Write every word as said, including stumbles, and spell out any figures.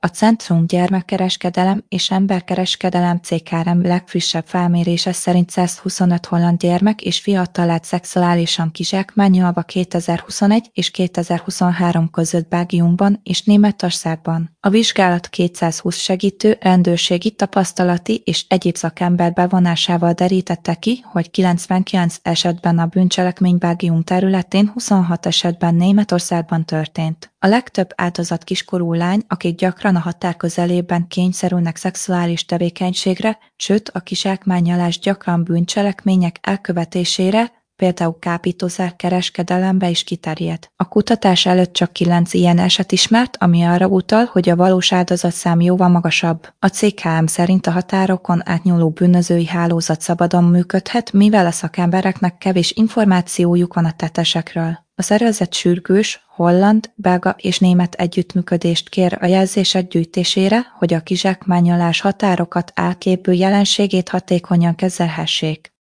A Centrum Gyermekkereskedelem és Emberkereskedelem cé ká er em legfrissebb felmérése szerint százhuszonöt holland gyermek és fiatal lett szexuálisan kizsákmányolva kétezer-huszonegy és kétezer-huszonhárom között Belgiumban és Németországban. A vizsgálat kétszázhúsz segítő, rendőrségi, tapasztalati és egyéb szakember bevonásával derítette ki, hogy kilencvenkilenc esetben a bűncselekmény Belgium területén, huszonhat esetben Németországban történt. A legtöbb áldozat kiskorú lány, akik gyakran a határ közelében kényszerülnek szexuális tevékenységre, sőt a kizsákmányolás gyakran bűncselekmények elkövetésére, például kábítószer kereskedelembe is kiterjed. A kutatás előtt csak kilenc ilyen eset ismert, ami arra utal, hogy a valós áldozatszám jóval magasabb. A cé ká er em szerint a határokon átnyúló bűnözői hálózat szabadon működhet, mivel a szakembereknek kevés információjuk van a tettesekről. A szervezet sürgős, holland, belga és német együttműködést kér a jelzések gyűjtésére, hogy a kizsákmányolás határokat átlépő jelenségét hatékonyan kezelhessék.